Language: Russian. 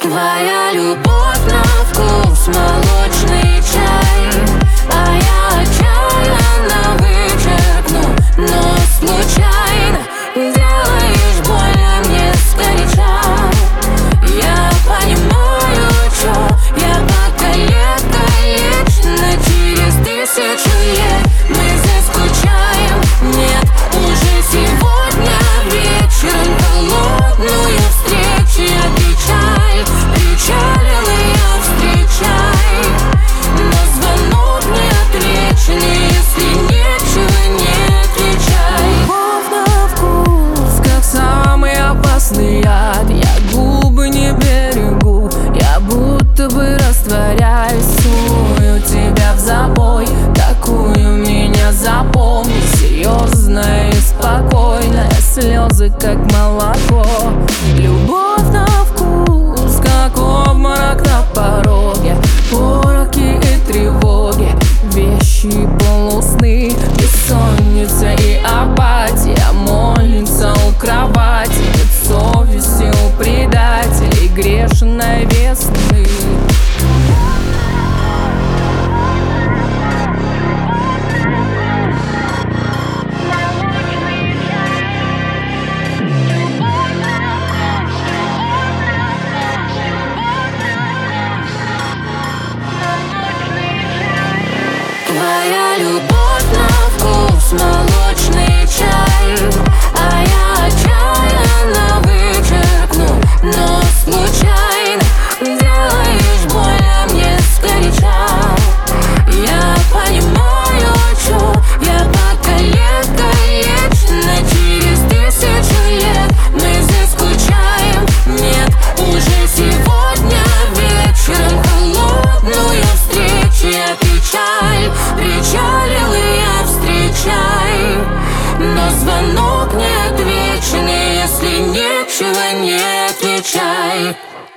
Твоя любовь на вкус молочный чай, а я отчаянно вычеркну, но случайно делаешь больно мне сгоряча. Я понимаю, что я покалечена. Через 1000 лет мы заскучаем. Нет, уже сегодня вечером холодную встречу. Я печаль, печалил я встречай, но звонок не отвечен. Если нечего, не отвечай. Любовь на вкус, как самый опасный яд. Я губы не берегу, я будто бы растворяюсь. Сую тебя в забой, такую меня запомни. Серьезная и спокойная, слезы как молоко. Любовь на вкус, как обморок на пороге. Пороки и тревоги, вещи полусны, бессонница и апатия. Мольница у кровати, нет совести у предателей грешной весны. Твоя любовь на вкус молочный чай, а я отчаянно вычеркну, но случайно делаешь больно мне сгоряча. Я понимаю, что я покалечена. Через 1000 лет мы заскучаем. Нет, уже сегодня вечером холодную встречу. Я печаль, печалил я встречай, но звонок не отвечен. Если нечего, не отвечай.